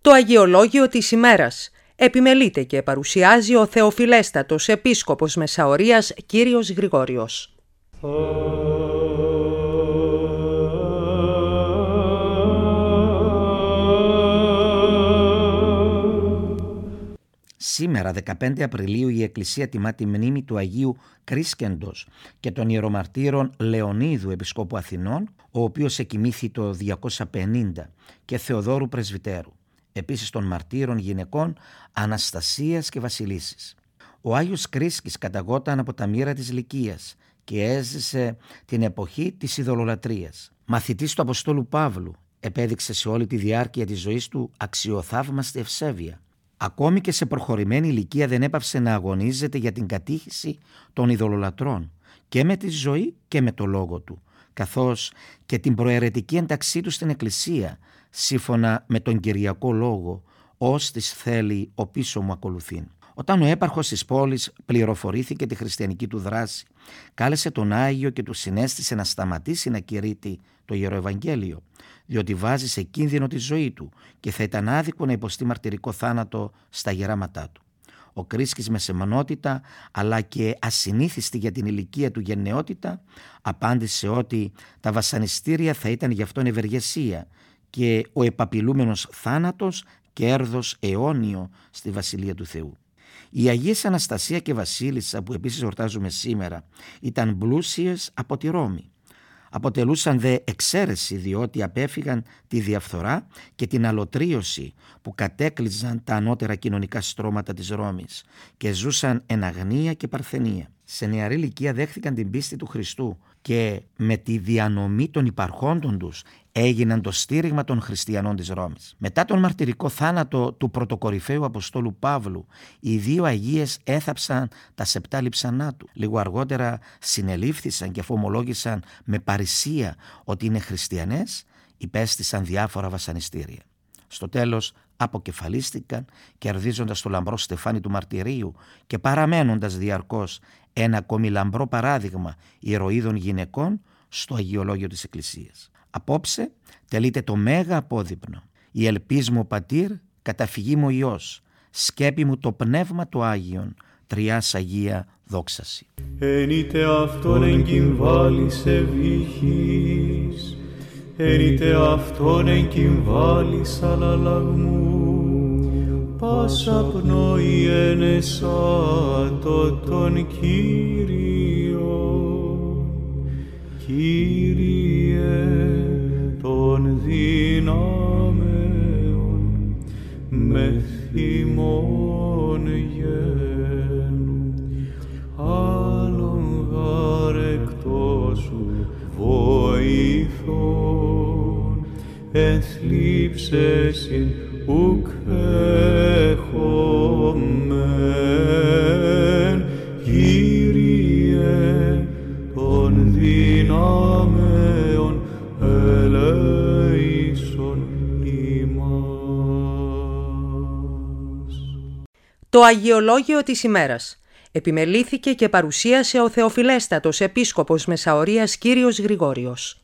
Το Αγιολόγιο της ημέρας επιμελείται και παρουσιάζει ο Θεοφιλέστατος Επίσκοπος Μεσαωρίας Κύριος Γρηγόριος. Σήμερα, 15 Απριλίου, η Εκκλησία τιμά τη μνήμη του Αγίου Κρίσκεντος και των ιερομαρτύρων Λεωνίδου, Επισκόπου Αθηνών, ο οποίος εκοιμήθη το 250, και Θεοδόρου Πρεσβυτέρου, επίσης των μαρτύρων γυναικών Αναστασίας και Βασιλίσσης. Ο Άγιος Κρίσκης καταγόταν από τα μοίρα της Λυκίας και έζησε την εποχή της ειδωλολατρίας. Μαθητής του Αποστόλου Παύλου, επέδειξε σε όλη τη διάρκεια της ζωής του αξιοθαύμαστη ευσέβεια. Ακόμη και σε προχωρημένη ηλικία δεν έπαυσε να αγωνίζεται για την κατήχηση των ειδωλολατρών και με τη ζωή και με το λόγο του, καθώς και την προαιρετική ένταξή του στην Εκκλησία, σύμφωνα με τον Κυριακό λόγο, «Ως της θέλει ο πίσω μου ακολουθήν». Όταν ο έπαρχος της πόλης πληροφορήθηκε τη χριστιανική του δράση, κάλεσε τον Άγιο και του συνέστησε να σταματήσει να κηρύττει το Ιερό Ευαγγέλιο, διότι βάζει σε κίνδυνο τη ζωή του και θα ήταν άδικο να υποστεί μαρτυρικό θάνατο στα γεράματά του. Ο Κρίσκης με σεμνότητα αλλά και ασυνήθιστη για την ηλικία του γενναιότητα απάντησε ότι τα βασανιστήρια θα ήταν για αυτόν ευεργεσία και ο επαπειλούμενος θάνατος κέρδος αιώνιο στη Βασιλεία του Θεού. Οι Αγίες Αναστασία και Βασίλισσα, που επίσης εορτάζουμε σήμερα, ήταν πλούσιες από τη Ρώμη. Αποτελούσαν δε εξαίρεση, διότι απέφυγαν τη διαφθορά και την αλωτρίωση που κατέκλυζαν τα ανώτερα κοινωνικά στρώματα της Ρώμης και ζούσαν εν αγνία και παρθενία. Σε νεαρή ηλικία δέχθηκαν την πίστη του Χριστού και με τη διανομή των υπαρχόντων τους έγιναν το στήριγμα των χριστιανών της Ρώμης. Μετά τον μαρτυρικό θάνατο του πρωτοκορυφαίου Αποστόλου Παύλου, οι δύο Αγίες έθαψαν τα 7 λειψανά του. Λίγο αργότερα συνελήφθησαν και αφομολόγησαν με παρησία ότι είναι χριστιανές, υπέστησαν διάφορα βασανιστήρια. Στο τέλος αποκεφαλίστηκαν, κερδίζοντας το λαμπρό στεφάνι του μαρτυρίου και παραμένοντας διαρκώς ένα ακόμη λαμπρό παράδειγμα ηρωίδων γυναικών στο Αγιολόγιο της Εκκλησίας. Απόψε τελείται το μέγα απόδειπνο. Η ελπίς μου πατήρ, καταφυγή μου Υιός, σκέπη μου το πνεύμα του Άγιον, τριάς Αγία δόξαση. Εν είτε αυτόν εγκυμβάλεις ευήχης, εν είτε αυτόν εγκυμβάλεις αλλαλαγμού, πάσα πνοή ενεσάτω τον Κύριο, Κύριε των δυνάμεων, με θυμών γένου, άλλον γάρ εκτός σου βοηθών, εν θλίψεσιν ουκ έχομεν, Κύριε των δυνάμεων ελέησον ημάς. Το Αγιολόγιο της ημέρας επιμελήθηκε και παρουσίασε ο Θεοφιλέστατος Επίσκοπος Μεσαωρίας Κύριος Γρηγόριος.